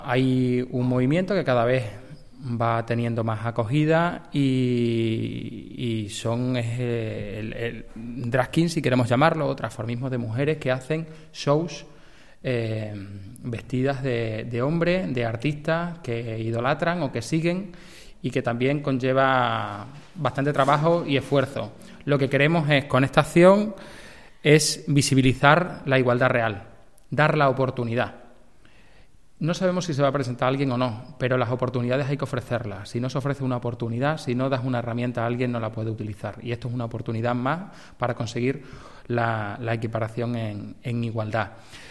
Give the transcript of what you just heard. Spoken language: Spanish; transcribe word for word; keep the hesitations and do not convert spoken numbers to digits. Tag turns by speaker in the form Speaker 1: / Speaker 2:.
Speaker 1: Hay un movimiento que cada vez va teniendo más acogida y, y son eh, el, el drag king, si queremos llamarlo, o transformismos de mujeres que hacen shows eh, vestidas de, de hombre, de artistas que idolatran o que siguen, y que también conlleva bastante trabajo y esfuerzo. Lo que queremos es, con esta acción, es visibilizar la igualdad real, dar la oportunidad. No sabemos si se va a presentar alguien o no, pero las oportunidades hay que ofrecerlas. Si no se ofrece una oportunidad, si no das una herramienta a alguien, no la puede utilizar. Y esto es una oportunidad más para conseguir la, la equiparación en, en igualdad.